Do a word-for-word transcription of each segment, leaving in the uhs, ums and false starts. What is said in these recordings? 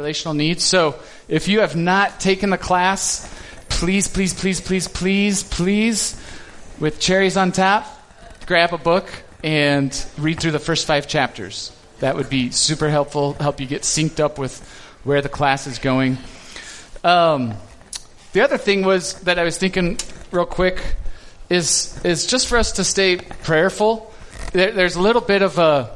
relational needs. So if you have not taken the class, please, please, please, please, please, please, with cherries on top, grab a book and read through the first five chapters. That would be super helpful, help you get synced up with where the class is going. Um, the other thing was that I was thinking real quick is is just for us to stay prayerful. There, there's a little bit of a,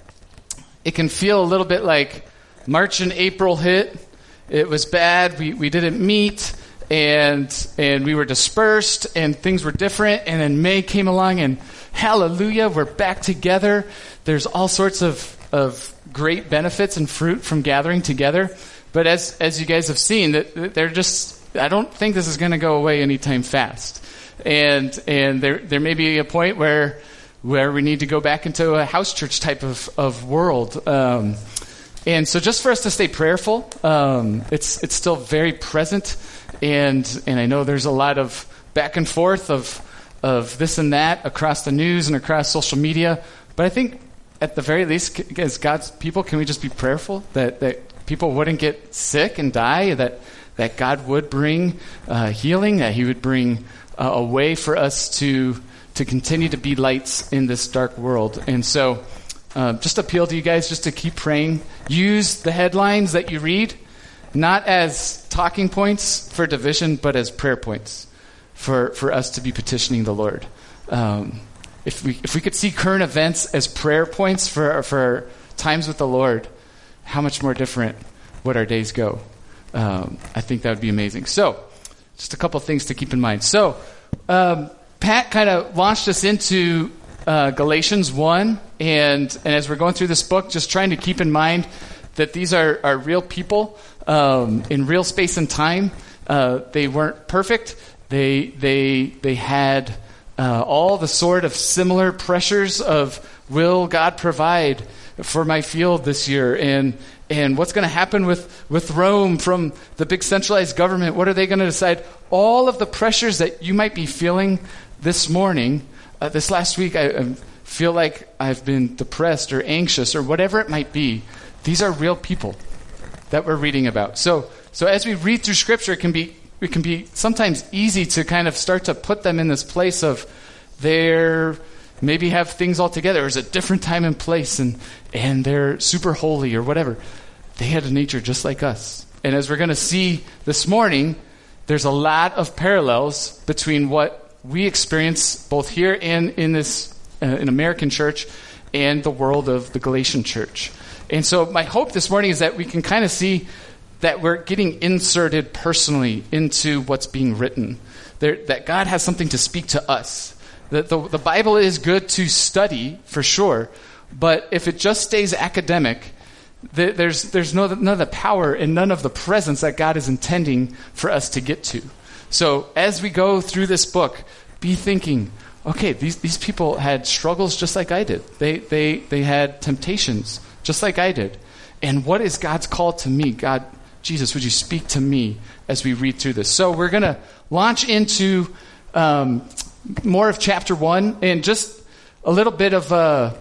it can feel a little bit like March and April hit. It was bad. We we didn't meet, and and we were dispersed, and things were different. And then May came along, and hallelujah, we're back together. There's all sorts of, of great benefits and fruit from gathering together. But as as you guys have seen, that they're just, I don't think this is going to go away anytime fast. And and there there may be a point where where we need to go back into a house church type of, of world. Um, and so just for us to stay prayerful, um, it's it's still very present. And and I know there's a lot of back and forth of of this and that across the news and across social media. But I think at the very least, as God's people, can we just be prayerful that, that people wouldn't get sick and die, that that God would bring uh, healing, that he would bring uh, a way for us to to continue to be lights in this dark world. And so uh, just appeal to you guys just to keep praying. Use the headlines that you read, not as talking points for division, but as prayer points for, for us to be petitioning the Lord. Um, if we if we could see current events as prayer points for for times with the Lord, how much more different would our days go? Um, I think that would be amazing. So, just a couple of things to keep in mind. So, um, Pat kind of launched us into uh, Galatians one, and and as we're going through this book, just trying to keep in mind that these are, are real people um, in real space and time. Uh, they weren't perfect. They they they had uh, all the sort of similar pressures of, will God provide for my field this year, and and what's going to happen with, with Rome from the big centralized government? What are they going to decide? All of the pressures that you might be feeling this morning, uh, this last week, I, I feel like I've been depressed or anxious or whatever it might be. These are real people that we're reading about. So so as we read through Scripture, it can be it can be sometimes easy to kind of start to put them in this place of they're maybe have things all together. It's a different time and place, and and they're super holy or whatever. They had a nature just like us. And as we're going to see this morning, there's a lot of parallels between what we experience both here and in this uh, in American church and the world of the Galatian church. And so my hope this morning is that we can kind of see that we're getting inserted personally into what's being written, there, that God has something to speak to us. That the, the Bible is good to study, for sure, but if it just stays academic, the, there's there's no, none of the power and none of the presence that God is intending for us to get to. So as we go through this book, be thinking, okay, these, these people had struggles just like I did. They, they, they had temptations just like I did. And what is God's call to me? God, Jesus, would you speak to me as we read through this? So we're going to launch into um, more of chapter one, and just a little bit of uh,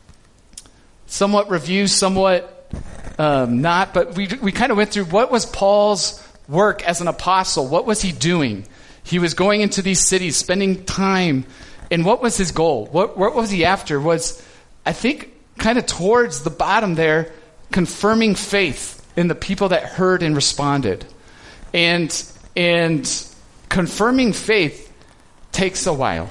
somewhat review, somewhat um, not, but we we kind of went through what was Paul's work as an apostle. What was he doing? He was going into these cities, spending time, and what was his goal? What, what was he after? Was, I think, kind of towards the bottom there, confirming faith in the people that heard and responded. And and confirming faith takes a while.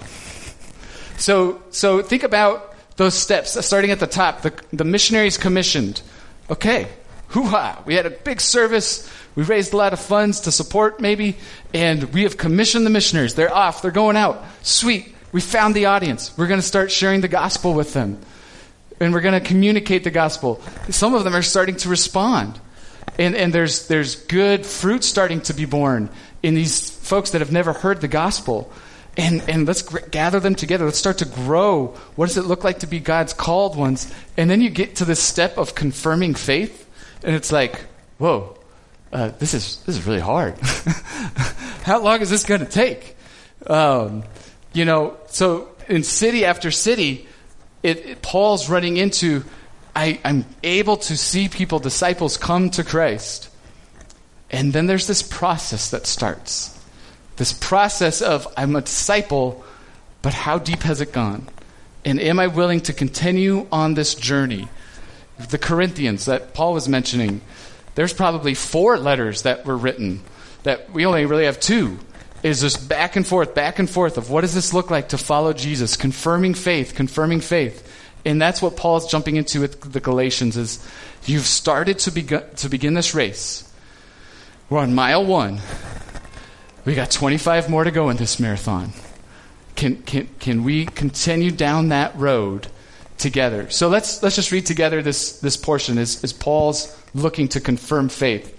So so think about those steps, starting at the top. The, the missionaries commissioned. Okay, hoo-ha, we had a big service. We raised a lot of funds to support maybe, and we have commissioned the missionaries. They're off. They're going out. Sweet. We found the audience. We're going to start sharing the gospel with them. And we're going to communicate the gospel. Some of them are starting to respond. And and there's there's good fruit starting to be born in these folks that have never heard the gospel. And and let's g- gather them together. Let's start to grow. What does it look like to be God's called ones? And then you get to this step of confirming faith. And it's like, whoa, uh, this is this is really hard. How long is this going to take? Um, you know, so in city after city, It, it, Paul's running into, I, I'm able to see people, disciples, come to Christ. And then there's this process that starts. This process of, I'm a disciple, but how deep has it gone? And am I willing to continue on this journey? The Corinthians that Paul was mentioning, there's probably four letters that were written, that we only really have two. Is just back and forth, back and forth of what does this look like to follow Jesus, confirming faith, confirming faith. And that's what Paul's jumping into with the Galatians is you've started to, beg- to begin this race. We're on mile one. We got twenty-five more to go in this marathon. Can can can we continue down that road together? So let's let's just read together this, this portion as, as Paul's looking to confirm faith.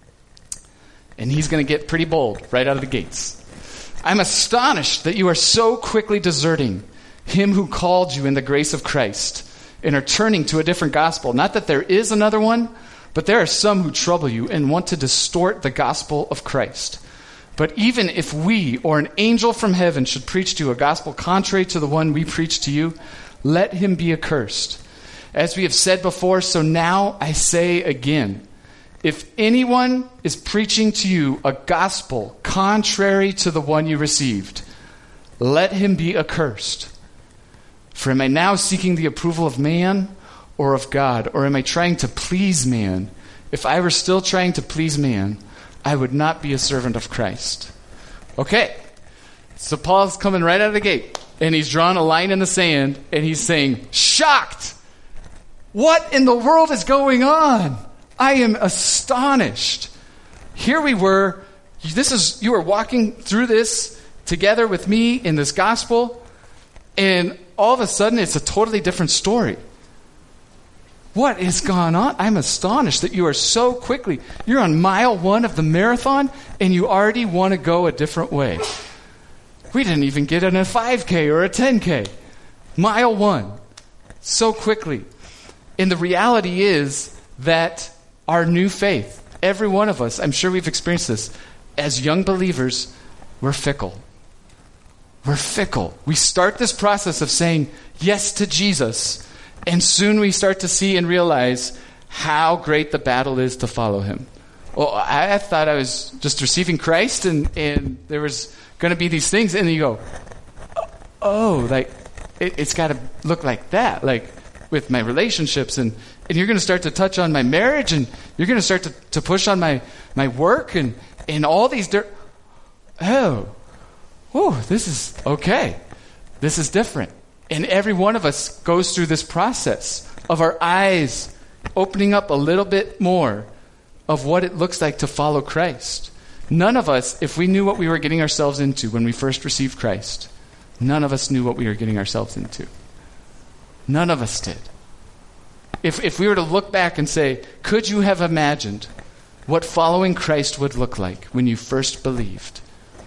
And he's going to get pretty bold right out of the gates. I'm astonished that you are so quickly deserting him who called you in the grace of Christ and are turning to a different gospel. Not that there is another one, but there are some who trouble you and want to distort the gospel of Christ. But even if we or an angel from heaven should preach to you a gospel contrary to the one we preach to you, let him be accursed. As we have said before, so now I say again, if anyone is preaching to you a gospel contrary to the one you received, let him be accursed. For am I now seeking the approval of man or of God? Or am I trying to please man? If I were still trying to please man, I would not be a servant of Christ. Okay, so Paul's coming right out of the gate, and he's drawn a line in the sand, and he's saying, shocked! What in the world is going on? I am astonished. Here we were. This is you were walking through this together with me in this gospel, and all of a sudden it's a totally different story. What is going on? I'm astonished that you are so quickly. You're on mile one of the marathon, and you already want to go a different way. We didn't even get in a five K or a ten K. Mile one. So quickly. And the reality is that our new faith, every one of us, I'm sure we've experienced this, as young believers, we're fickle. We're fickle. We start this process of saying yes to Jesus, and soon we start to see and realize how great the battle is to follow him. Well, I, I thought I was just receiving Christ, and, and there was going to be these things, and you go, oh, like, it, it's got to look like that, like with my relationships, and And you're going to start to touch on my marriage, and you're going to start to, to push on my, my work, and, and all these... Di- oh, oh, this is okay. This is different. And every one of us goes through this process of our eyes opening up a little bit more of what it looks like to follow Christ. None of us, if we knew what we were getting ourselves into when we first received Christ, none of us knew what we were getting ourselves into. None of us did. If if we were to look back and say, could you have imagined what following Christ would look like when you first believed?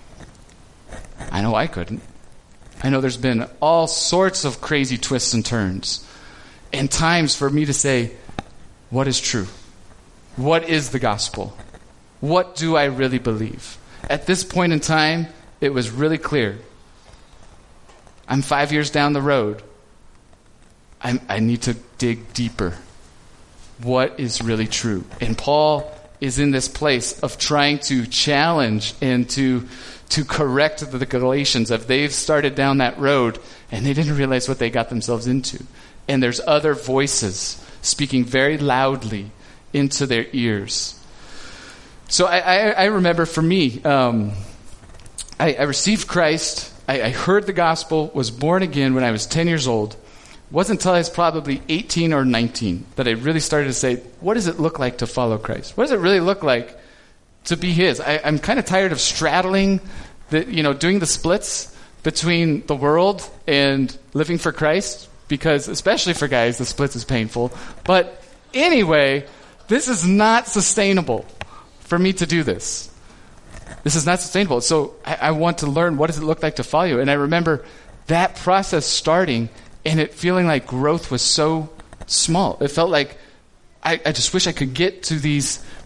I know I couldn't. I know there's been all sorts of crazy twists and turns, and times for me to say, what is true? What is the gospel? What do I really believe? At this point in time, it was really clear. I'm five years down the road. I, I need to dig deeper. What is really true? And Paul is in this place of trying to challenge and to to correct the Galatians if they've started down that road and they didn't realize what they got themselves into. And there's other voices speaking very loudly into their ears. So I, I, I remember for me, um, I, I received Christ. I, I heard the gospel, was born again when I was ten years old. It wasn't until I was probably eighteen or nineteen that I really started to say, what does it look like to follow Christ? What does it really look like to be his? I, I'm kind of tired of straddling, the, you know, doing the splits between the world and living for Christ, because especially for guys, the splits is painful. But anyway, this is not sustainable for me to do this. This is not sustainable. So I, I want to learn, what does it look like to follow you? And I remember that process starting and it feeling like growth was so small. It felt like I, I just wish I could get to these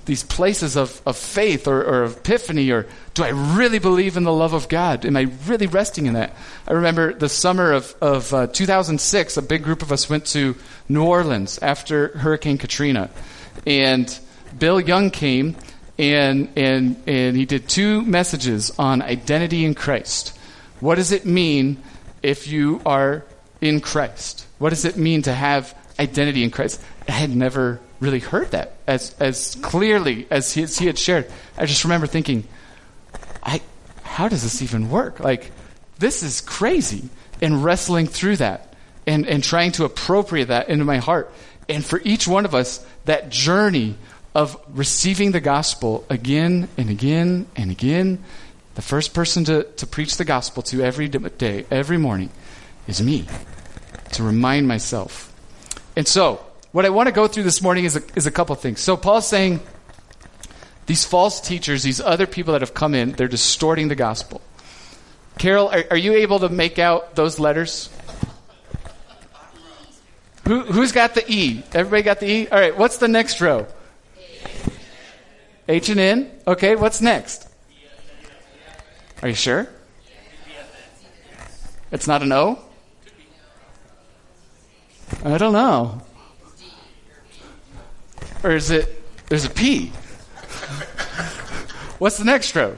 these places of, of faith or, or epiphany, or do I really believe in the love of God? Am I really resting in that? I remember the summer of, of uh, two thousand six, a big group of us went to New Orleans after Hurricane Katrina. And Bill Young came, and and and he did two messages on identity in Christ. What does it mean if you are in Christ? What does it mean to have identity in Christ? I had never really heard that as as clearly as he, as he had shared. I just remember thinking, I how does this even work? Like, this is crazy. And wrestling through that and, and trying to appropriate that into my heart. And for each one of us, that journey of receiving the gospel again and again and again, the first person to, to preach the gospel to every day, every morning, is me, to remind myself. And so, what I want to go through this morning is a, is a couple things. So Paul's saying these false teachers, these other people that have come in, they're distorting the gospel. Carol, are, are you able to make out those letters? Who, who's got the E? Everybody got the E? All right, what's the next row? H and N. Okay, what's next? Are you sure? It's not an O? I don't know. Or is it, there's a P. What's the next row?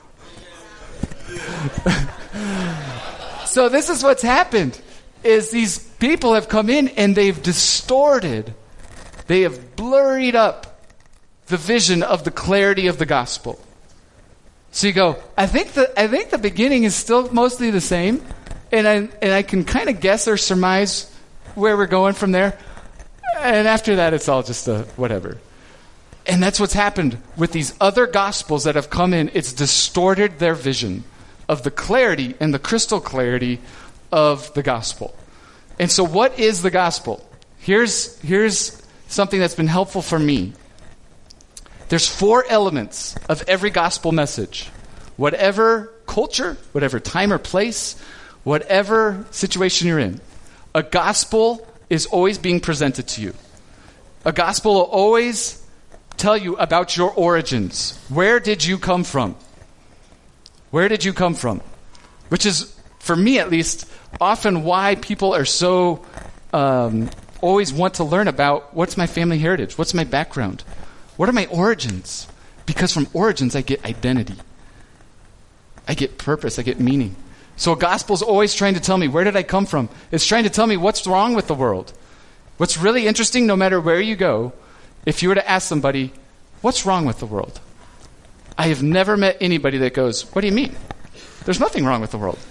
So this is what's happened, is these people have come in and they've distorted, they have blurred up the vision of the clarity of the gospel. So you go, I think the I think the beginning is still mostly the same, and I and I can kind of guess or surmise where we're going from there. And after that, it's all just a whatever. And that's what's happened with these other gospels that have come in. It's distorted their vision of the clarity and the crystal clarity of the gospel. And so what is the gospel? Here's, here's something that's been helpful for me. There's four elements of every gospel message. Whatever culture, whatever time or place, whatever situation you're in, a gospel is always being presented to you. A gospel will always tell you about your origins. Where did you come from? Where did you come from? Which is, for me at least, often why people are so um, always want to learn about what's my family heritage, what's my background, what are my origins? Because from origins I get identity. I get purpose, I get meaning. So a gospel is always trying to tell me, where did I come from? It's trying to tell me what's wrong with the world. What's really interesting, no matter where you go, if you were to ask somebody, what's wrong with the world? I have never met anybody that goes, what do you mean? There's nothing wrong with the world.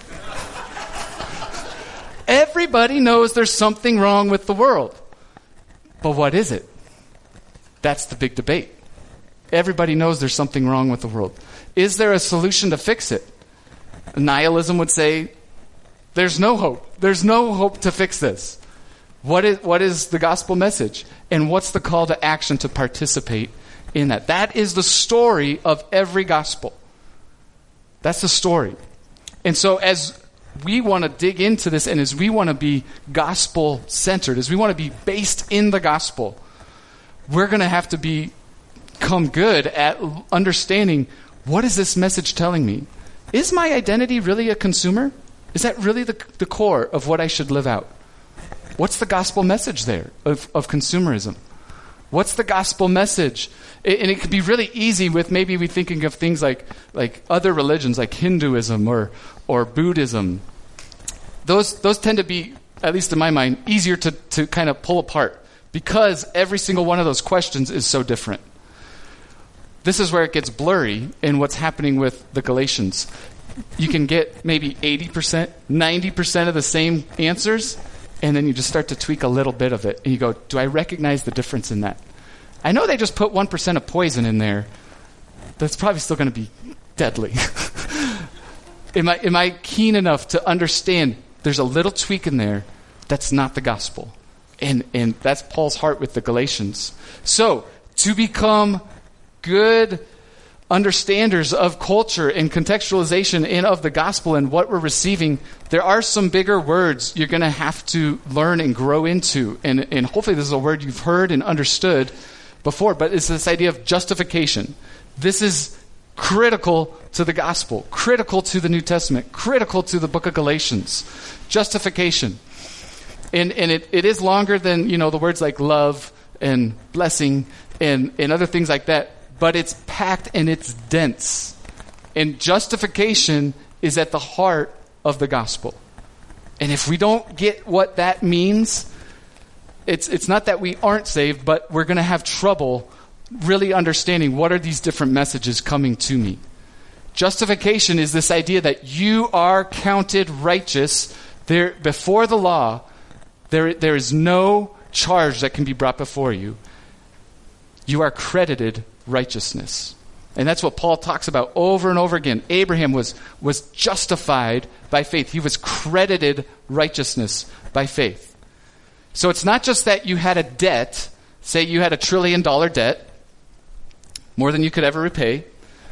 Everybody knows there's something wrong with the world. But what is it? That's the big debate. Everybody knows there's something wrong with the world. Is there a solution to fix it? Nihilism would say, there's no hope. There's no hope to fix this. What is, what is the gospel message? And what's the call to action to participate in that? That is the story of every gospel. That's the story. And so as we want to dig into this, and as we want to be gospel-centered, as we want to be based in the gospel, we're going to have to be, become good at understanding, what is this message telling me? Is my identity really a consumer? Is that really the, the core of what I should live out? What's the gospel message there of, of consumerism? What's the gospel message? It, and it could be really easy with maybe we thinking of things like like other religions, like Hinduism or or Buddhism. Those those tend to be, at least in my mind, easier to, to kind of pull apart because every single one of those questions is so different. This is where it gets blurry in what's happening with the Galatians. You can get maybe eighty percent, ninety percent of the same answers, and then you just start to tweak a little bit of it. And you go, do I recognize the difference in that? I know they just put one percent of poison in there. That's probably still going to be deadly. am I, am I keen enough to understand there's a little tweak in there that's not the gospel? And, and that's Paul's heart with the Galatians. So, to become good understanders of culture and contextualization and of the gospel and what we're receiving, there are some bigger words you're going to have to learn and grow into. And, and hopefully this is a word you've heard and understood. before, but it's this idea of justification. This is critical to the gospel, critical to the New Testament, critical to the book of Galatians. Justification. And and it, it is longer than, you know, the words like love and blessing and, and other things like that, but it's packed and it's dense. And justification is at the heart of the gospel. And if we don't get what that means, it's it's not that we aren't saved, but we're going to have trouble really understanding what are these different messages coming to me. Justification is this idea that you are counted righteous. There, before the law, there there is no charge that can be brought before you. You are credited righteousness. And that's what Paul talks about over and over again. Abraham was, was justified by faith. He was credited righteousness by faith. So it's not just that you had a debt, say you had a trillion dollar debt, more than you could ever repay,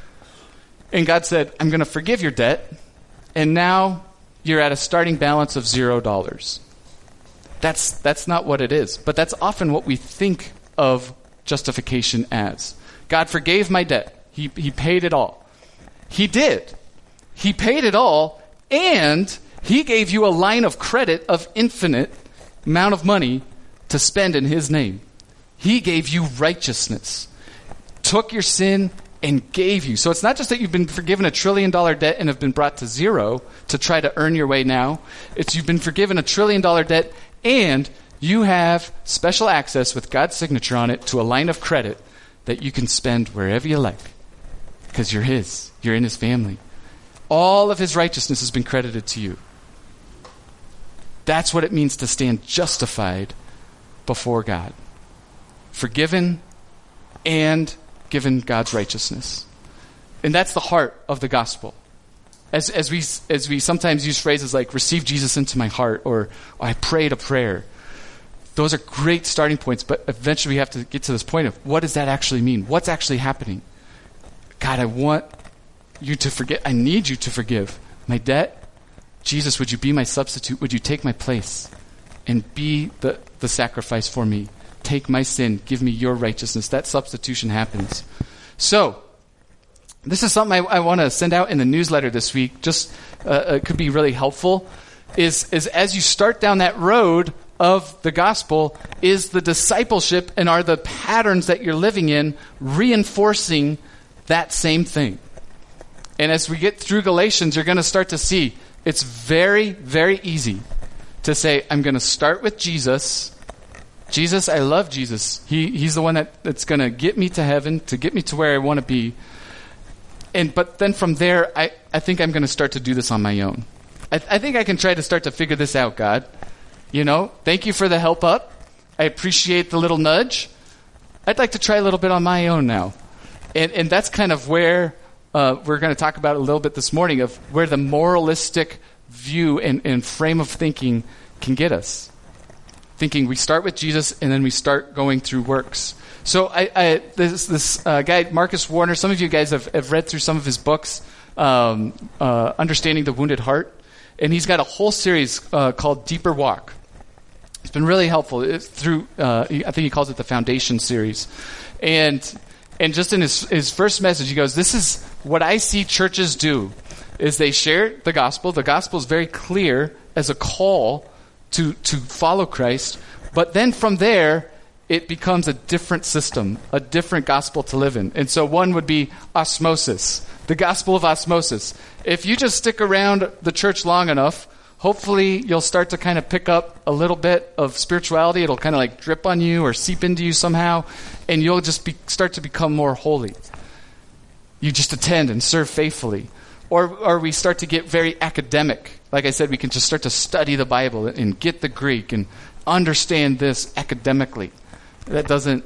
and God said, I'm going to forgive your debt, and now you're at a starting balance of zero dollars. That's, that's not what it is. But that's often what we think of justification as. God forgave my debt. He, he paid it all. He did. He paid it all, and he gave you a line of credit of infinite amount of money to spend in his name. He gave you righteousness, took your sin and gave you. So it's not just that you've been forgiven a trillion dollar debt and have been brought to zero to try to earn your way now. It's you've been forgiven a trillion dollar debt and you have special access with God's signature on it to a line of credit that you can spend wherever you like because you're his. You're in his family. All of his righteousness has been credited to you. That's what it means to stand justified before God. Forgiven and given God's righteousness. And that's the heart of the gospel. As as we as we sometimes use phrases like receive Jesus into my heart or I prayed a prayer. Those are great starting points, but eventually we have to get to this point of what does that actually mean? What's actually happening? God, I want you to forget. I need you to forgive my debt. Jesus, would you be my substitute? Would you take my place and be the, the sacrifice for me? Take my sin. Give me your righteousness. That substitution happens. So, this is something I, I want to send out in the newsletter this week. Just uh, it could be really helpful. Is, is as you start down that road of the gospel, is the discipleship and are the patterns that you're living in reinforcing that same thing? And as we get through Galatians, you're going to start to see it's very, very easy to say, I'm going to start with Jesus. Jesus, I love Jesus. He, he's the one that, that's going to get me to heaven, to get me to where I want to be. And but then from there, I, I think I'm going to start to do this on my own. I, I think I can try to start to figure this out, God. You know, thank you for the help up. I appreciate the little nudge. I'd like to try a little bit on my own now. And, and that's kind of where uh, we're going to talk about a little bit this morning of where the moralistic view and, and frame of thinking can get us. Thinking we start with Jesus and then we start going through works. So I, I this, this uh, guy, Marcus Warner, some of you guys have, have read through some of his books, um, uh, Understanding the Wounded Heart. And he's got a whole series uh, called Deeper Walk. It's been really helpful. It's through, uh, I think he calls it the Foundation series. And and just in his, his first message, he goes, this is what I see churches do, is they share the gospel. The gospel is very clear as a call to, to follow Christ. But then from there, it becomes a different system, a different gospel to live in. And so one would be osmosis, the gospel of osmosis. If you just stick around the church long enough, hopefully you'll start to kind of pick up a little bit of spirituality. It'll kind of like drip on you or seep into you somehow, and you'll just be, start to become more holy. You just attend and serve faithfully. Or, or we start to get very academic. Like I said, we can just start to study the Bible and get the Greek and understand this academically. That doesn't...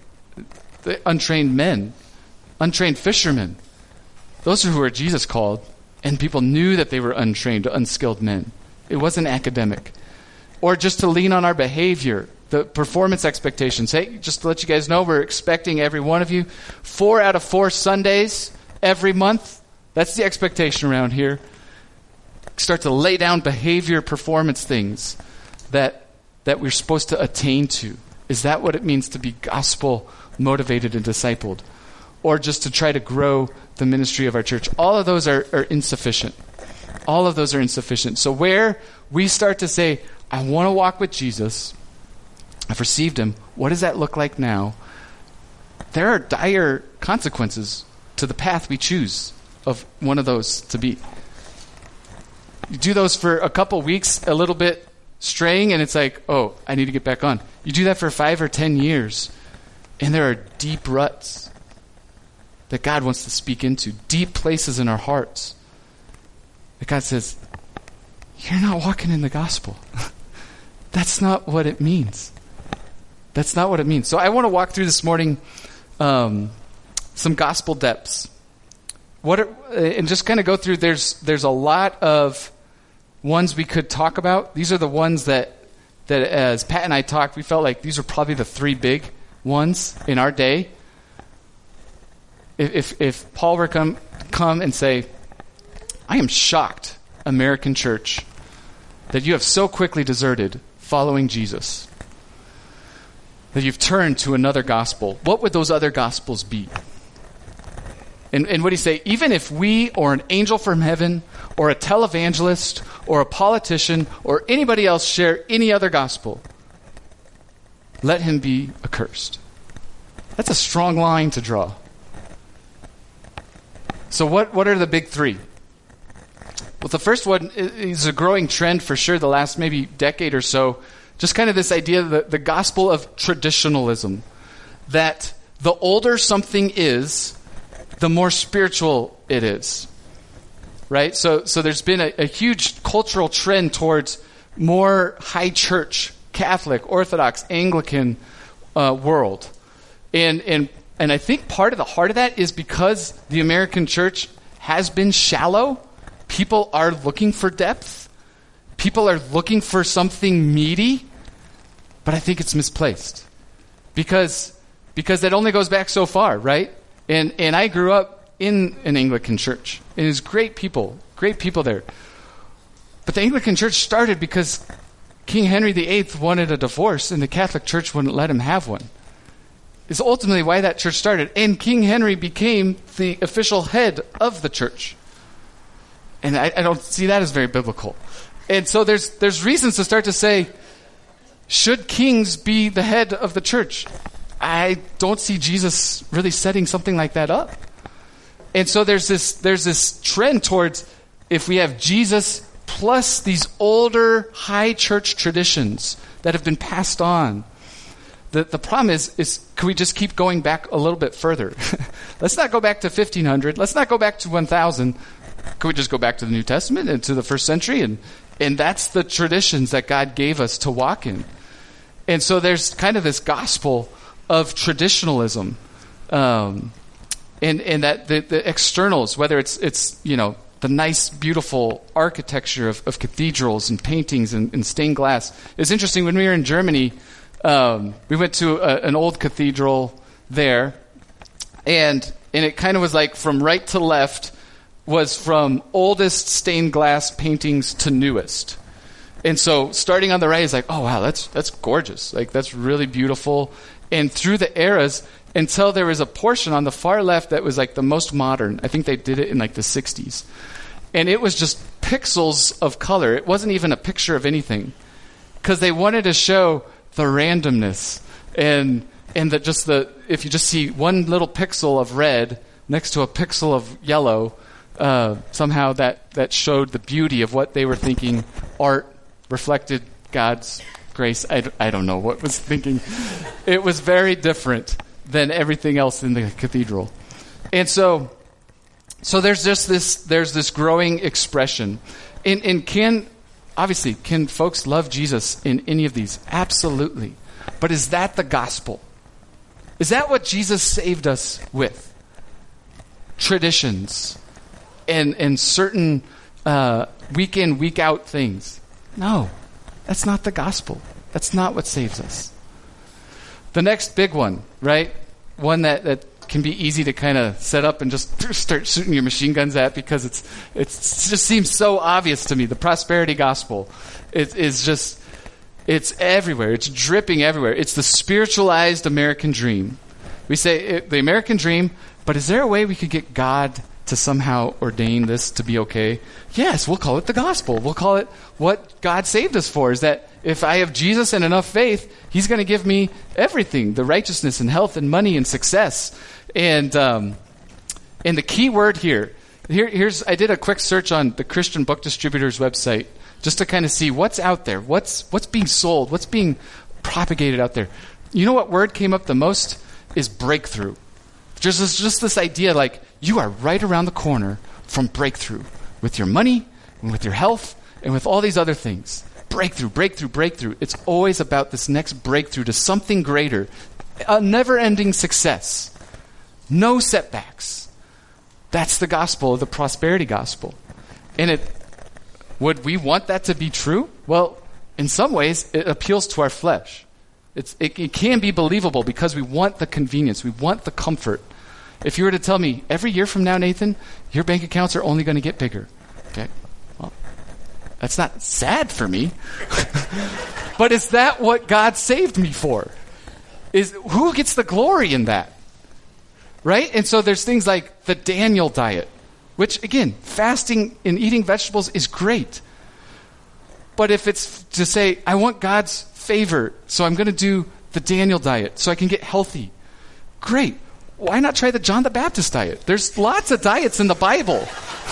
The untrained men, untrained fishermen, those are who are Jesus called, and people knew that they were untrained, unskilled men. It wasn't academic. Or just to lean on our behavior, the performance expectations. Hey, just to let you guys know, we're expecting every one of you four out of four Sundays every month. That's the expectation around here. Start to lay down behavior, performance things that that we're supposed to attain to. Is that what it means to be gospel motivated and discipled, or just to try to grow the ministry of our church. All of those are, are insufficient. All of those are insufficient. So where we start to say, I want to walk with Jesus, I've received him, what does that look like now? There are dire consequences to the path we choose of one of those to be. You do those for a couple weeks, a little bit straying, and it's like, oh, I need to get back on. You do that for five or ten years, and there are deep ruts that God wants to speak into, deep places in our hearts that God says, you're not walking in the gospel. That's not what it means. That's not what it means. So I want to walk through this morning um, some gospel depths. What are, and just kind of go through, there's there's a lot of ones we could talk about. These are the ones that, that as Pat and I talked, we felt like these are probably the three big ones in our day. If if, if Paul were to come, come and say, I am shocked, American church, that you have so quickly deserted following Jesus, that you've turned to another gospel. What would those other gospels be? And, and what do you say? Even if we or an angel from heaven or a televangelist or a politician or anybody else share any other gospel, let him be accursed. That's a strong line to draw. So what, what are the big three? Well, the first one is a growing trend for sure the last maybe decade or so. Just kind of this idea of the, the gospel of traditionalism. That the older something is, the more spiritual it is. Right? So so there's been a, a huge cultural trend towards more high church, Catholic, Orthodox, Anglican uh, world. And, and, and I think part of the heart of that is because the American church has been shallow. People are looking for depth. People are looking for something meaty. But I think it's misplaced. Because because that only goes back so far, right? And and I grew up in an Anglican church. And it's great people, great people there. But the Anglican church started because King Henry the Eighth wanted a divorce and the Catholic Church wouldn't let him have one. It's ultimately why that church started. And King Henry became the official head of the church. And I, I don't see that as very biblical. And so there's there's reasons to start to say, should kings be the head of the church? I don't see Jesus really setting something like that up. And so there's this there's this trend towards, if we have Jesus plus these older high church traditions that have been passed on, the, the problem is, is can we just keep going back a little bit further? Let's not go back to fifteen hundred. Let's not go back to one thousand. Could we just go back to the New Testament and to the first century? And, and that's the traditions that God gave us to walk in. And so there's kind of this gospel of traditionalism. Um, and, and that the, the externals, whether it's, it's, you know, the nice, beautiful architecture of, of cathedrals and paintings and, and stained glass. It's interesting, when we were in Germany, um, we went to a, an old cathedral there, and and it kind of was like from right to left was from oldest stained glass paintings to newest. And so starting on the right is like, oh, wow, that's that's gorgeous. Like, that's really beautiful. And through the eras, until there was a portion on the far left that was like the most modern. I think they did it in like the sixties. And it was just pixels of color. It wasn't even a picture of anything. Because they wanted to show the randomness. And and that just the, if you just see one little pixel of red next to a pixel of yellow, uh, somehow that, that showed the beauty of what they were thinking art reflected God's grace. I, I don't know what was thinking. It was very different than everything else in the cathedral. And so so there's just this there's this growing expression. And, and can, obviously, can folks love Jesus in any of these? Absolutely. But is that the gospel? Is that what Jesus saved us with? Traditions and, and certain uh, week in, week out things. No, that's not the gospel. That's not what saves us. The next big one, right? One that, that can be easy to kind of set up and just start shooting your machine guns at because it's it's it just seems so obvious to me. The prosperity gospel is is just, it's everywhere. It's dripping everywhere. It's the spiritualized American dream. We say it, the American dream, but is there a way we could get God to somehow ordain this to be okay? Yes, we'll call it the gospel. We'll call it what God saved us for, is that if I have Jesus and enough faith, he's going to give me everything, the righteousness and health and money and success. And um, and the key word here, here, here's I did a quick search on the Christian Book Distributors website just to kind of see what's out there, what's what's being sold, what's being propagated out there. You know what word came up the most is breakthrough. Just this, just this idea like you are right around the corner from breakthrough with your money and with your health and with all these other things. Breakthrough, breakthrough, breakthrough. It's always about this next breakthrough to something greater. A never-ending success. No setbacks. That's the gospel, the prosperity gospel. And it would we want that to be true? Well, in some ways, it appeals to our flesh. It's, it, it can be believable because we want the convenience. We want the comfort. If you were to tell me, every year from now, Nathan, your bank accounts are only going to get bigger. Okay? Well, that's not sad for me. But is that what God saved me for? Is who gets the glory in that? Right? And so there's things like the Daniel diet, which, again, fasting and eating vegetables is great. But if it's to say, I want God's favor, so I'm going to do the Daniel diet so I can get healthy, great. Why not try the John the Baptist diet? There's lots of diets in the Bible.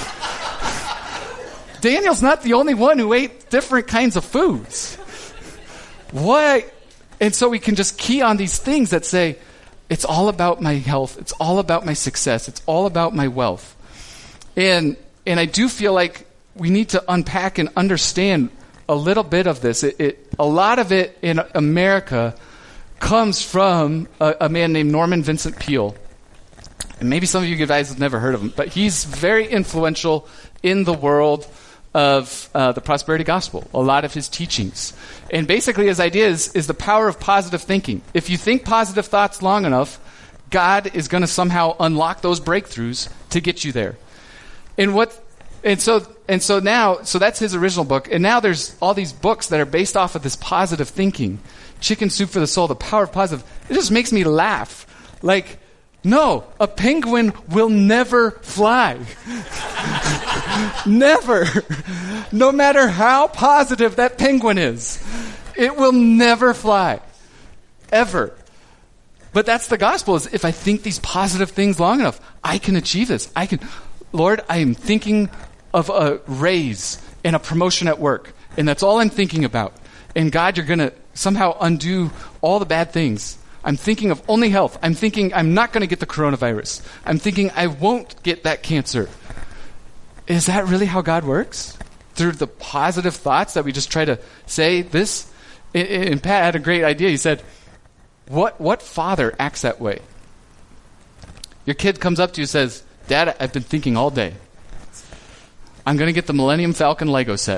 Daniel's not the only one who ate different kinds of foods. Why? And so we can just key on these things that say, it's all about my health, it's all about my success, it's all about my wealth. And and I do feel like we need to unpack and understand a little bit of this. It, it, a lot of it in America comes from a, a man named Norman Vincent Peale. And maybe some of you guys have never heard of him, but he's very influential in the world of uh, the prosperity gospel, a lot of his teachings. And basically his idea is, is the power of positive thinking. If you think positive thoughts long enough, God is going to somehow unlock those breakthroughs to get you there. And what And so and so now, so that's his original book. And now there's all these books that are based off of this positive thinking. Chicken Soup for the Soul, The Power of Positive. It just makes me laugh. Like, no, a penguin will never fly. Never. No matter how positive that penguin is, it will never fly. Ever. But that's the gospel, is if I think these positive things long enough, I can achieve this. I can... Lord, I am thinking of a raise and a promotion at work, and that's all I'm thinking about. And God, you're going to somehow undo all the bad things. I'm thinking of only health. I'm thinking I'm not going to get the coronavirus. I'm thinking I won't get that cancer. Is that really how God works? Through the positive thoughts that we just try to say this? And Pat had a great idea. He said, what, what father acts that way? Your kid comes up to you and says, Dad, I've been thinking all day. I'm going to get the Millennium Falcon Lego set.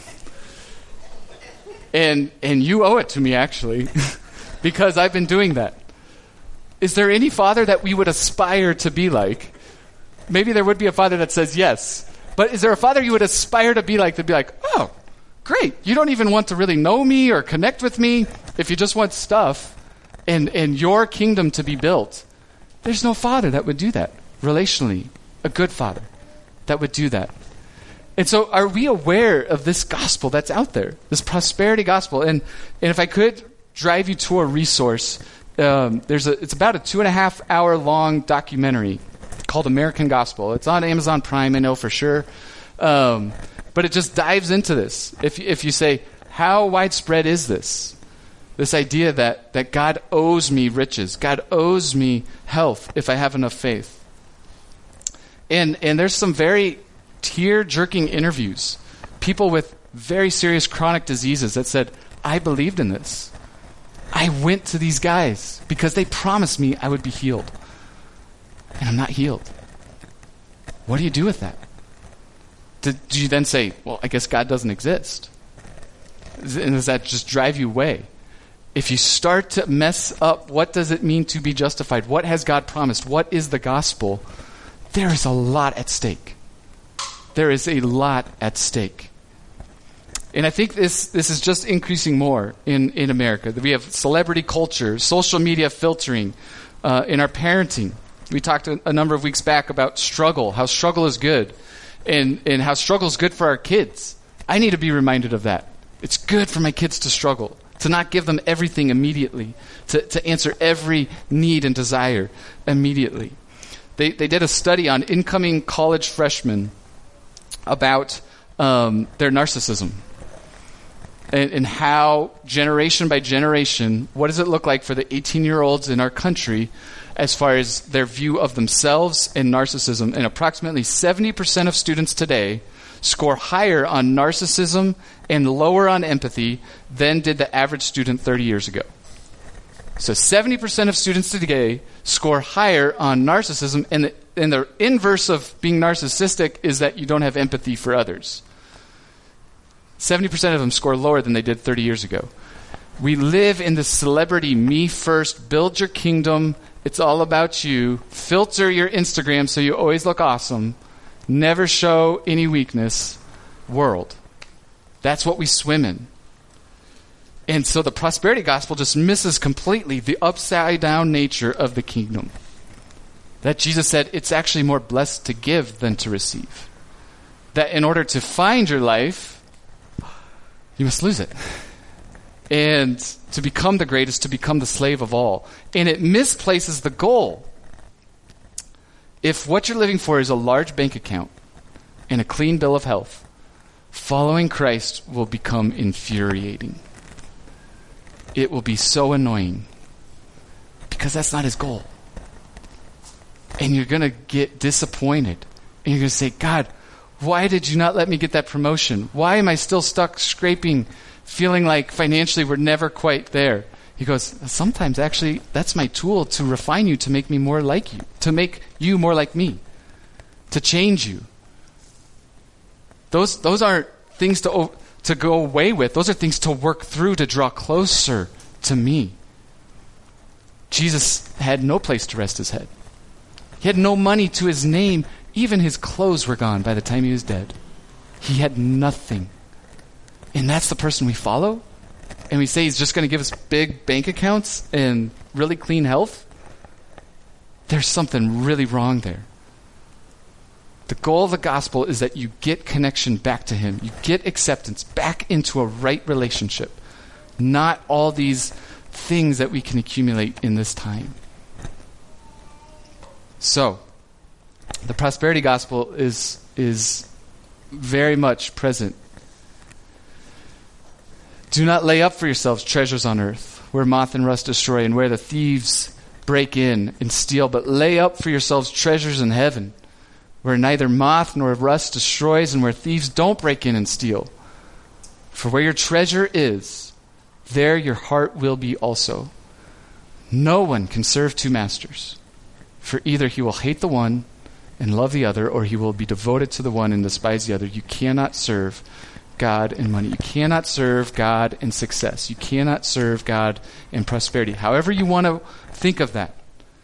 And and you owe it to me, actually, because I've been doing that. Is there any father that we would aspire to be like? Maybe there would be a father that says yes. But is there a father you would aspire to be like, to be like, oh, great. You don't even want to really know me or connect with me. If you just want stuff and, and your kingdom to be built, there's no father that would do that. Relationally, a good father that would do that. And so are we aware of this gospel that's out there, this prosperity gospel? And and if I could drive you to a resource, um, there's a it's about a two and a half hour long documentary called American Gospel. It's on Amazon Prime, I know for sure. Um, but it just dives into this. If if you say, how widespread is this? This idea that, that God owes me riches, God owes me health if I have enough faith. And and there's some very tear-jerking interviews. People with very serious chronic diseases that said, I believed in this. I went to these guys because they promised me I would be healed. And I'm not healed. What do you do with that? Do, do you then say, well, I guess God doesn't exist? And does that just drive you away? If you start to mess up, what does it mean to be justified? What has God promised? What is the gospel? There is a lot at stake. There is a lot at stake. And I think this this is just increasing more in, in America. We have celebrity culture, social media filtering, uh, in our parenting. We talked a, a number of weeks back about struggle, how struggle is good, and, and how struggle is good for our kids. I need to be reminded of that. It's good for my kids to struggle, to not give them everything immediately, to, to answer every need and desire immediately. They, they did a study on incoming college freshmen about um, their narcissism and, and how generation by generation, what does it look like for the eighteen-year-olds in our country as far as their view of themselves and narcissism. And approximately seventy percent of students today score higher on narcissism and lower on empathy than did the average student thirty years ago. So seventy percent of students today score higher on narcissism, and the, and the inverse of being narcissistic is that you don't have empathy for others. seventy percent of them score lower than they did thirty years ago. We live in the celebrity, me first, build your kingdom, it's all about you, filter your Instagram so you always look awesome, never show any weakness world. That's what we swim in. And so the prosperity gospel just misses completely the upside down nature of the kingdom. That Jesus said it's actually more blessed to give than to receive. That in order to find your life, you must lose it. And to become the greatest, to become the slave of all. And it misplaces the goal. If what you're living for is a large bank account and a clean bill of health, following Christ will become infuriating. It will be so annoying because that's not his goal. And you're going to get disappointed. And you're going to say, God, why did you not let me get that promotion? Why am I still stuck scraping, feeling like financially we're never quite there? He goes, sometimes actually that's my tool to refine you, to make me more like you, to make you more like me, to change you. Those those aren't things to to go away with. Those are things to work through, to draw closer to me. Jesus had no place to rest his head. He had no money to his name. Even his clothes were gone by the time he was dead. He had nothing. And that's the person we follow? And we say he's just going to give us big bank accounts and really clean health? There's something really wrong there. The goal of the gospel is that you get connection back to him. You get acceptance back into a right relationship. Not all these things that we can accumulate in this time. So, the prosperity gospel is, is very much present. Do not lay up for yourselves treasures on earth, where moth and rust destroy, and where the thieves break in and steal. But lay up for yourselves treasures in heaven, where neither moth nor rust destroys, and where thieves don't break in and steal. For where your treasure is, there your heart will be also. No one can serve two masters, for either he will hate the one and love the other, or he will be devoted to the one and despise the other. You cannot serve God and money. You cannot serve God and success. You cannot serve God and prosperity. However you want to think of that.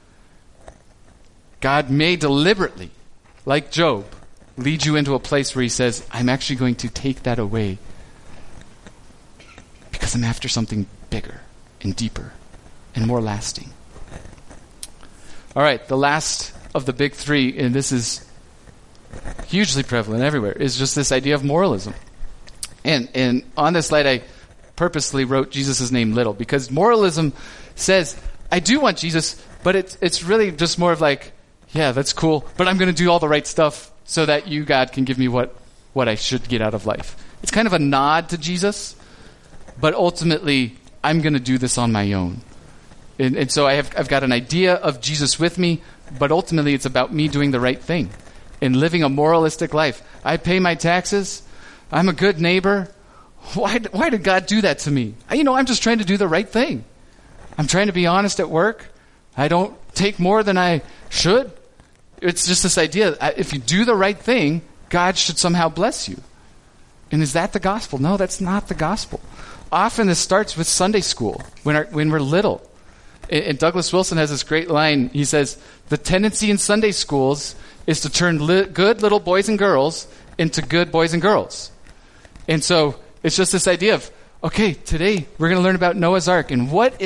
God may deliberately, like Job, lead you into a place where he says, I'm actually going to take that away because I'm after something bigger and deeper and more lasting. All right, the last of the big three, and this is hugely prevalent everywhere, is just this idea of moralism. And and on this slide, I purposely wrote Jesus' name little, because moralism says, I do want Jesus, but it's it's really just more of like, yeah, that's cool, but I'm going to do all the right stuff so that you, God, can give me what, what I should get out of life. It's kind of a nod to Jesus, but ultimately, I'm going to do this on my own. And, and so I have, I've got an idea of Jesus with me, but ultimately it's about me doing the right thing and living a moralistic life. I pay my taxes. I'm a good neighbor. Why, why did God do that to me? I, you know, I'm just trying to do the right thing. I'm trying to be honest at work. I don't take more than I should. It's just this idea, if you do the right thing, God should somehow bless you. And is that the gospel? No, that's not the gospel. Often this starts with Sunday school, when, our, when we're little. And Douglas Wilson has this great line. He says, the tendency in Sunday schools is to turn li- good little boys and girls into good boys and girls. And so it's just this idea of, okay, today we're going to learn about Noah's Ark. And what is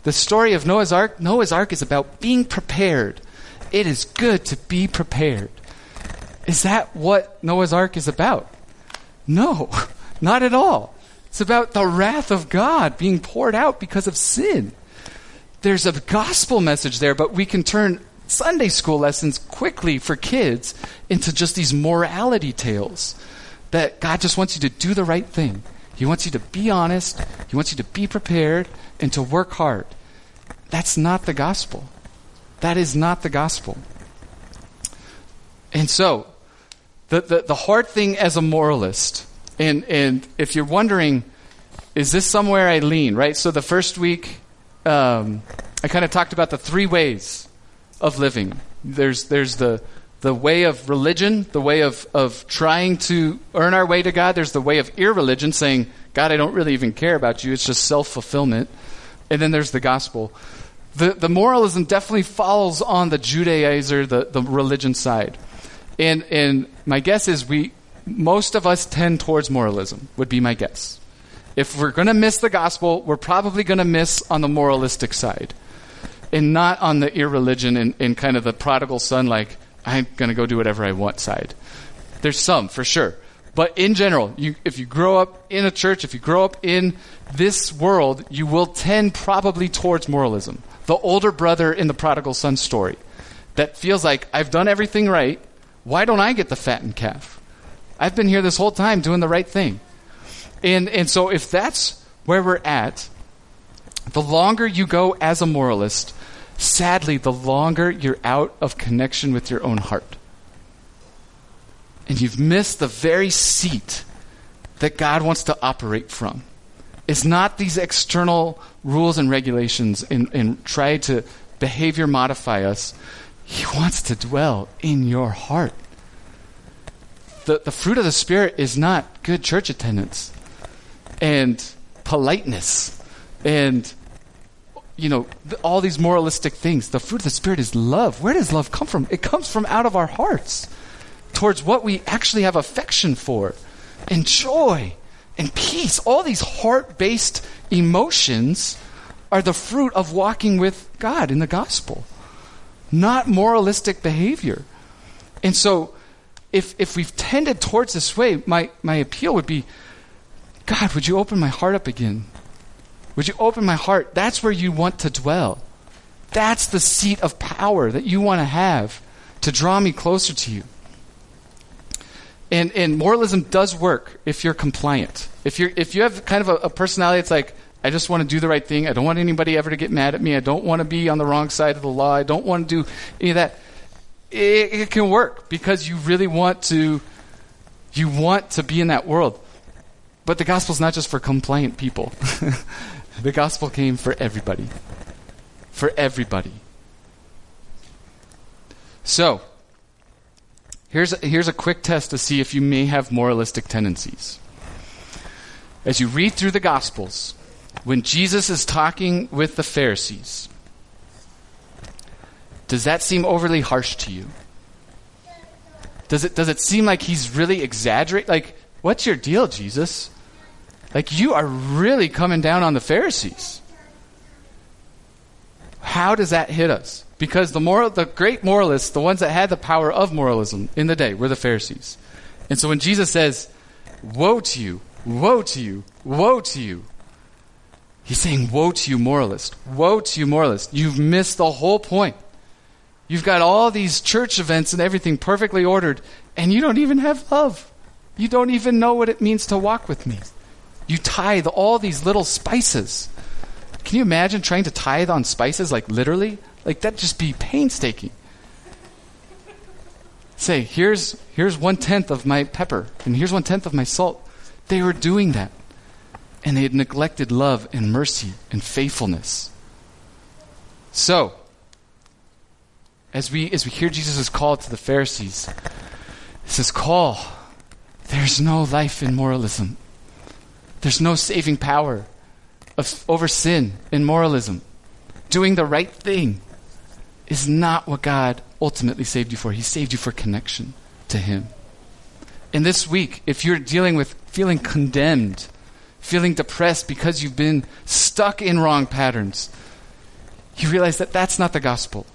The story of Noah's Ark, Noah's Ark is about being prepared. It is good to be prepared. Is that what Noah's Ark is about? No, not at all. It's about the wrath of God being poured out because of sin. There's a gospel message there, but we can turn Sunday school lessons quickly for kids into just these morality tales that God just wants you to do the right thing. He wants you to be honest. He wants you to be prepared and to work hard. That's not the gospel. That is not the gospel. And so, the, the, the hard thing as a moralist, and, and if you're wondering, is this somewhere I lean, right? So the first week, um, I kind of talked about the three ways of living. There's there's the the way of religion, the way of, of trying to earn our way to God. There's the way of irreligion, saying, God, I don't really even care about you. It's just self-fulfillment. And then there's the gospel. The the moralism definitely falls on the Judaizer, the, the religion side. And and my guess is we most of us tend towards moralism, would be my guess. If we're going to miss the gospel, we're probably going to miss on the moralistic side. And not on the irreligion and, and kind of the prodigal son, like, I'm going to go do whatever I want side. There's some, for sure. But in general, you, if you grow up in a church, if you grow up in this world, you will tend probably towards moralism. The older brother in the prodigal son story that feels like, I've done everything right. Why don't I get the fattened calf? I've been here this whole time doing the right thing. And and so if that's where we're at, the longer you go as a moralist, sadly, the longer you're out of connection with your own heart. And you've missed the very seat that God wants to operate from. It's not these external rules and regulations and, and try to behavior modify us. He wants to dwell in your heart. The, the fruit of the Spirit is not good church attendance and politeness and, you know, th- all these moralistic things. The fruit of the Spirit is love. Where does love come from? It comes from out of our hearts towards what we actually have affection for and joy and peace. All these heart-based emotions are the fruit of walking with God in the gospel, not moralistic behavior. And so if if we've tended towards this way, my, my appeal would be, God, would you open my heart up again? Would you open my heart? That's where you want to dwell. That's the seat of power that you want to have to draw me closer to you. And and moralism does work if you're compliant. If you're if you have kind of a, a personality that's like, I just want to do the right thing. I don't want anybody ever to get mad at me. I don't want to be on the wrong side of the law. I don't want to do any of that. It, it can work because you really want to you want to be in that world. But the gospel's not just for compliant people. The gospel came for everybody. For everybody. So, here's a, here's a quick test to see if you may have moralistic tendencies. As you read through the Gospels, when Jesus is talking with the Pharisees, does that seem overly harsh to you? Does it does it seem like he's really exaggerating? Like, what's your deal, Jesus? Like, you are really coming down on the Pharisees. How does that hit us? Because the moral, the great moralists, the ones that had the power of moralism in the day, were the Pharisees. And so when Jesus says, woe to you, woe to you, woe to you, he's saying, woe to you, moralist. Woe to you, moralist. You've missed the whole point. You've got all these church events and everything perfectly ordered, and you don't even have love. You don't even know what it means to walk with me. You tithe all these little spices. Can you imagine trying to tithe on spices, like literally? Like, that'd just be painstaking. Say, here's here's one-tenth of my pepper, and here's one-tenth of my salt. They were doing that. And they had neglected love and mercy and faithfulness. So, as we as we hear Jesus' call to the Pharisees, it's this call. There's no life in moralism. There's no saving power of, over sin in moralism. Doing the right thing is not what God ultimately saved you for. He saved you for connection to Him. And this week, if you're dealing with feeling condemned, feeling depressed because you've been stuck in wrong patterns, you realize that that's not the gospel.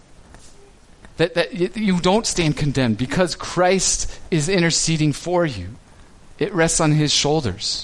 That, that you don't stand condemned because Christ is interceding for you. It rests on his shoulders.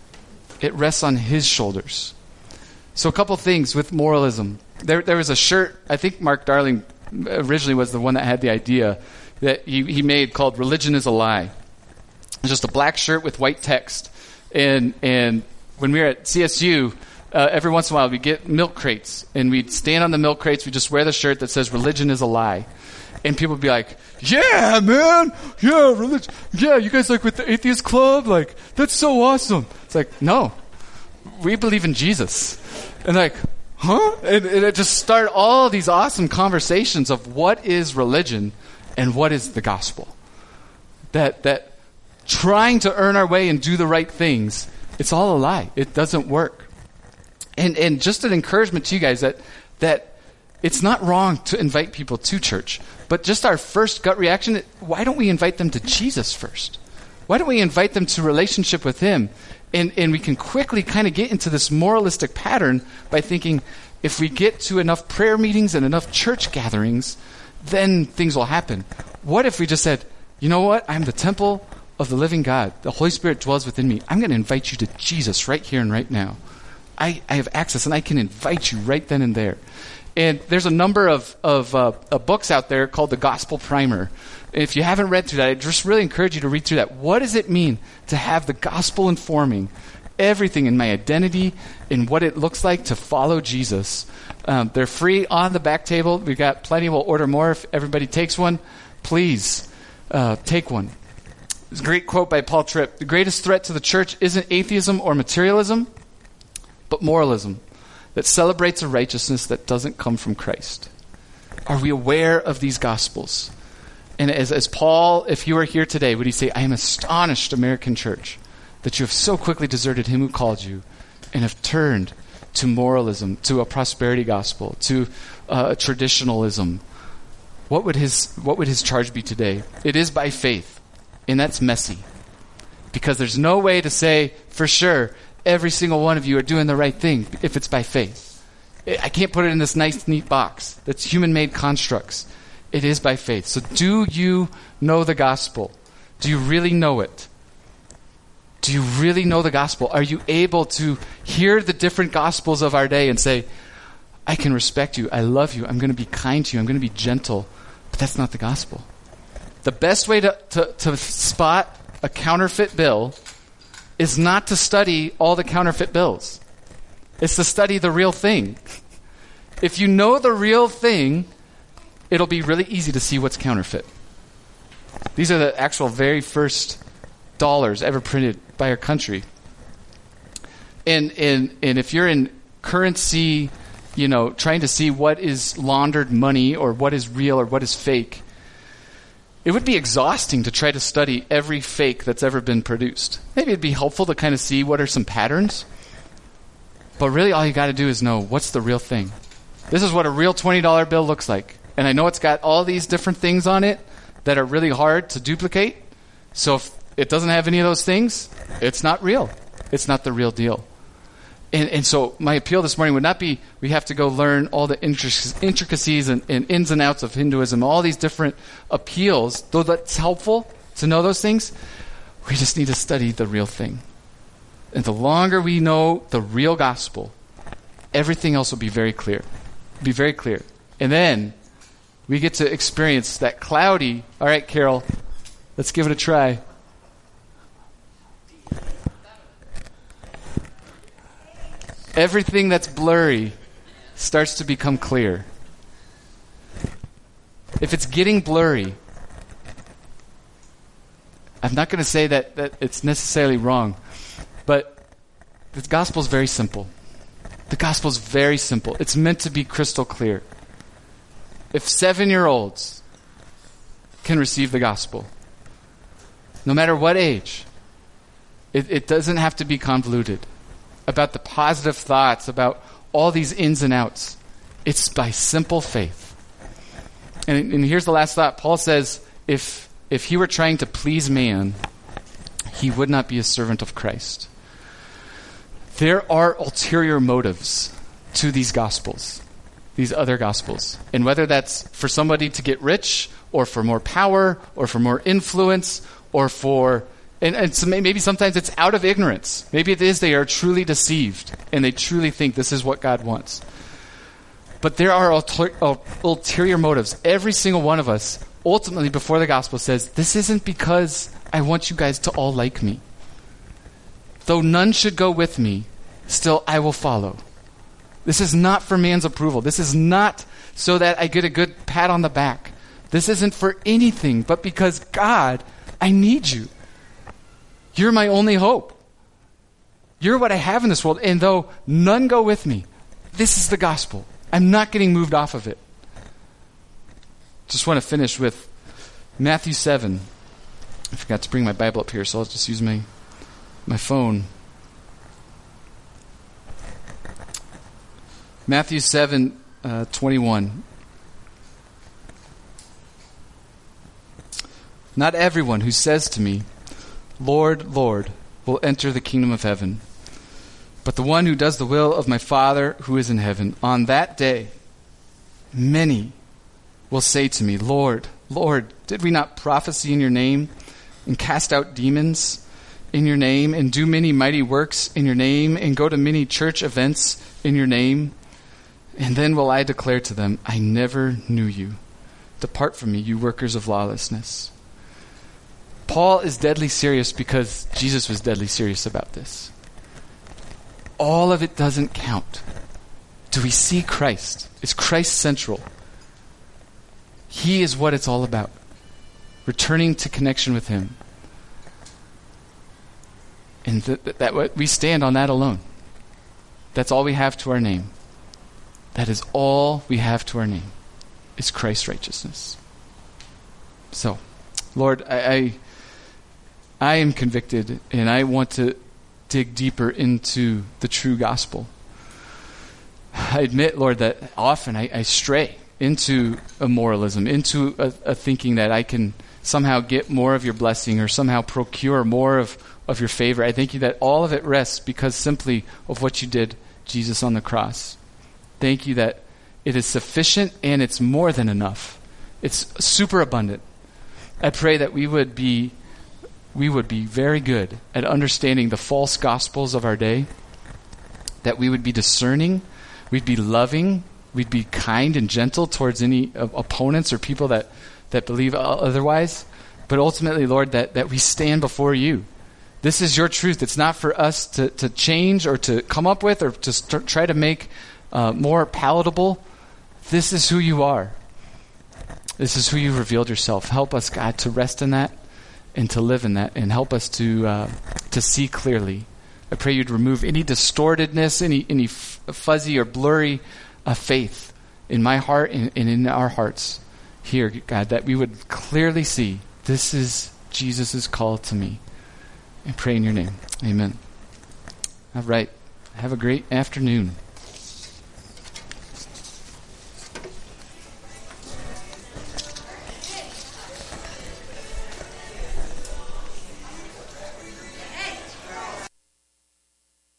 It rests on his shoulders. So a couple things with moralism. There, there was a shirt, I think Mark Darling originally was the one that had the idea that he, he made called Religion is a Lie. It's just a black shirt with white text. And and when we were at C S U, uh, every once in a while we'd get milk crates. And we'd stand on the milk crates, we'd just wear the shirt that says Religion is a Lie. And people would be like, yeah, man, yeah, religion, yeah, you guys like with the atheist club? Like, that's so awesome. It's like, no, we believe in Jesus. And like, huh? And, and it just started all these awesome conversations of what is religion and what is the gospel. That that trying to earn our way and do the right things, it's all a lie. It doesn't work. And and just an encouragement to you guys that that it's not wrong to invite people to church, but just our first gut reaction, why don't we invite them to Jesus first? Why don't we invite them to relationship with him? And and we can quickly kind of get into this moralistic pattern by thinking, if we get to enough prayer meetings and enough church gatherings, then things will happen. What if we just said, you know what? I'm the temple of the living God. The Holy Spirit dwells within me. I'm going to invite you to Jesus right here and right now. I, I have access, and I can invite you right then and there. And there's a number of, of uh, uh, books out there called the Gospel Primer. If you haven't read through that, I just really encourage you to read through that. What does it mean to have the gospel informing everything in my identity and what it looks like to follow Jesus? Um, they're free on the back table. We've got plenty. We'll order more if everybody takes one. Please uh, take one. There's a great quote by Paul Tripp. The greatest threat to the church isn't atheism or materialism, but moralism that celebrates a righteousness that doesn't come from Christ. Are we aware of these gospels? And as, as Paul, if he were here today, would he say, I am astonished, American church, that you have so quickly deserted him who called you and have turned to moralism, to a prosperity gospel, to uh, traditionalism. What would his what would his charge be today? It is by faith, and that's messy. Because there's no way to say for sure every single one of you are doing the right thing if it's by faith. I can't put it in this nice, neat box that's human-made constructs. It is by faith. So do you know the gospel? Do you really know it? Do you really know the gospel? Are you able to hear the different gospels of our day and say, I can respect you, I love you, I'm going to be kind to you, I'm going to be gentle, but that's not the gospel. The best way to, to, to spot a counterfeit bill is not to study all the counterfeit bills. It's to study the real thing. If you know the real thing, it'll be really easy to see what's counterfeit. These are the actual very first dollars ever printed by our country. And and and if you're in currency, you know, trying to see what is laundered money or what is real or what is fake, it would be exhausting to try to study every fake that's ever been produced. Maybe it'd be helpful to kind of see what are some patterns. But really all you got to do is know what's the real thing. This is what a real twenty dollar bill looks like. And I know it's got all these different things on it that are really hard to duplicate. So if it doesn't have any of those things, it's not real. It's not the real deal. And, and so my appeal this morning would not be we have to go learn all the intricacies and, and ins and outs of Hinduism, all these different appeals. Though that's helpful to know those things, we just need to study the real thing. And the longer we know the real gospel, everything else will be very clear. Be very clear. And then we get to experience that cloudy, all right, Carol, let's give it a try. Everything that's blurry starts to become clear. If it's getting blurry, I'm not going to say that, that it's necessarily wrong, but the gospel is very simple. The gospel is very simple. It's meant to be crystal clear. If seven-year-olds can receive the gospel, no matter what age, it, it doesn't have to be convoluted about the positive thoughts, about all these ins and outs. It's by simple faith. And, and here's the last thought. Paul says, if if he were trying to please man, he would not be a servant of Christ. There are ulterior motives to these gospels. these other gospels. And whether that's for somebody to get rich, or for more power, or for more influence, or for, and, and so maybe sometimes it's out of ignorance. Maybe it is they are truly deceived, and they truly think this is what God wants. But there are ulter, ulterior motives. Every single one of us, ultimately before the gospel, says, this isn't because I want you guys to all like me. Though none should go with me, still I will follow. This is not for man's approval. This is not so that I get a good pat on the back. This isn't for anything but because, God, I need you. You're my only hope. You're what I have in this world. And though none go with me, this is the gospel. I'm not getting moved off of it. Just want to finish with Matthew seven. I forgot to bring my Bible up here, so I'll just use my, my phone. Matthew seven, uh, twenty-one. Not everyone who says to me, Lord, Lord, will enter the kingdom of heaven, but the one who does the will of my Father who is in heaven. On that day, many will say to me, Lord, Lord, did we not prophesy in your name, and cast out demons in your name, and do many mighty works in your name, and go to many church events in your name? And then will I declare to them, I never knew you. Depart from me, you workers of lawlessness. Paul is deadly serious because Jesus was deadly serious about this. All of it doesn't count. Do we see Christ? Is Christ central? He is what it's all about. Returning to connection with him. And th- th- that we stand on that alone. That's all we have to our name. That is all we have to our name, is Christ's righteousness. So, Lord, I, I, I am convicted, and I want to dig deeper into the true gospel. I admit, Lord, that often I, I stray into a moralism, into a, a thinking that I can somehow get more of your blessing or somehow procure more of, of your favor. I thank you that all of it rests because simply of what you did, Jesus, on the cross. Thank you that it is sufficient and it's more than enough. It's super abundant. I pray that we would be we would be very good at understanding the false gospels of our day, that we would be discerning, we'd be loving, we'd be kind and gentle towards any uh, opponents or people that, that believe otherwise. But ultimately, Lord, that, that we stand before you. This is your truth. It's not for us to, to change or to come up with or to st- try to make Uh, more palatable. This is who you are. This is who you revealed yourself. Help us, God, to rest in that and to live in that, and help us to uh, to see clearly. I pray you'd remove any distortedness, any any f- fuzzy or blurry uh, faith in my heart and, and in our hearts here, God, that we would clearly see this is Jesus' call to me. I pray in your name. Amen. All right. Have a great afternoon.